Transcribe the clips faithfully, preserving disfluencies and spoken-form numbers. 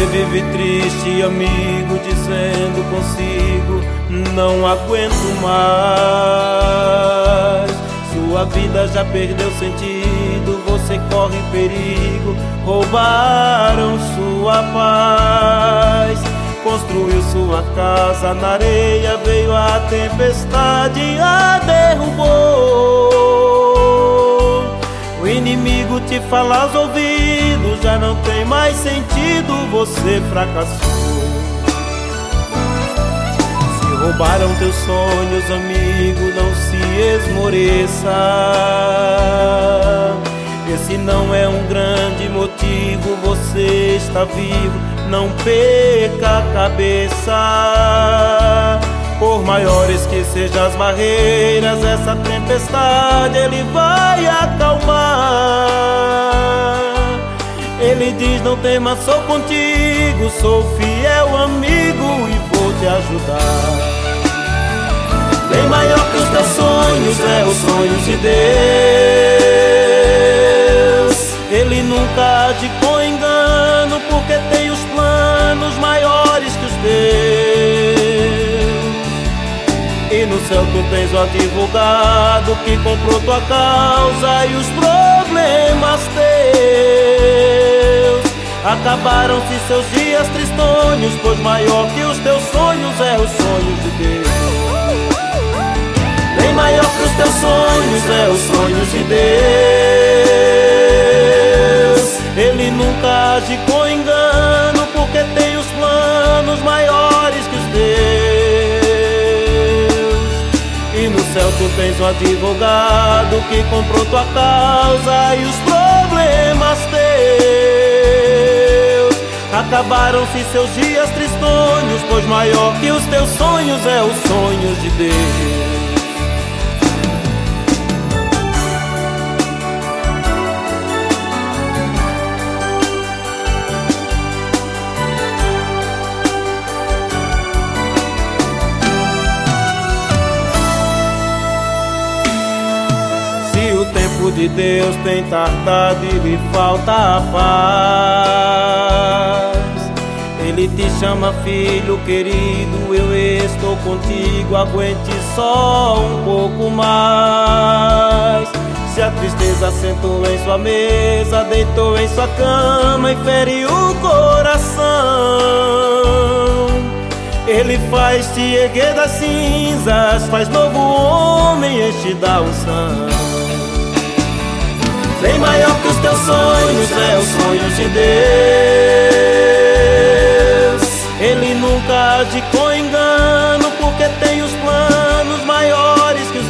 Você vive triste, amigo, dizendo consigo: não aguento mais. Sua vida já perdeu sentido, você corre perigo. Roubaram sua paz. Construiu sua casa na areia, veio a tempestade, a derrubou. O inimigo te fala aos ouvidos: já não tem mais sentido, você fracassou. Se roubaram teus sonhos, amigo, não se esmoreça. Esse não é um grande motivo, você está vivo, não perca a cabeça. Por maiores que sejam as barreiras, essa tempestade Ele vai acalmar. Ele diz: não temas, sou contigo, sou fiel amigo e vou te ajudar. Bem maior que os teus sonhos é os sonhos de Deus. Ele nunca age com engano, porque tem os planos maiores que os teus. E no céu tu tens o advogado que comprou tua causa, e os problemas teus acabaram-se seus dias tristonhos, pois maior que os teus sonhos é os sonhos de Deus. Bem maior que os teus sonhos é os sonhos de Deus. Ele nunca age com engano, porque tem os planos maiores que os teus. E no céu tu tens um advogado que comprou tua causa, e os problemas teus acabaram-se seus dias tristonhos, pois maior que os teus sonhos é os sonhos de Deus. O tempo de Deus tem tardado e lhe falta a paz. Ele te chama, filho querido, eu estou contigo, aguente só um pouco mais. Se a tristeza sentou em sua mesa, deitou em sua cama e fere o coração, Ele faz te erguer das cinzas, faz novo homem, enche da unção. Bem maior que os teus sonhos é os sonhos de Deus. Ele nunca age com engano, porque tem os planos maiores que os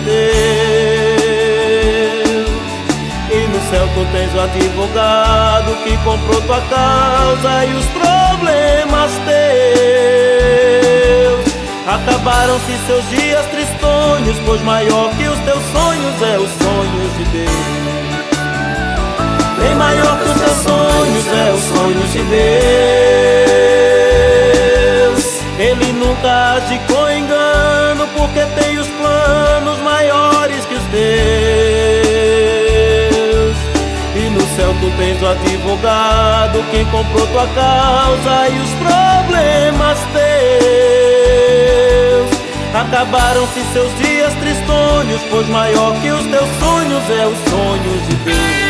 teus. E no céu tu tens o advogado que comprou tua causa, e os problemas teus acabaram-se seus dias tristonhos, pois maior que os teus sonhos é os sonhos de Deus. Bem maior que os teus sonhos é os sonhos de Deus. Ele nunca age com engano, porque tem os planos maiores que os teus. E no céu tu tens o advogado que comprou tua causa, e os problemas teus acabaram-se seus dias tristonhos, pois maior que os teus sonhos é os sonhos de Deus.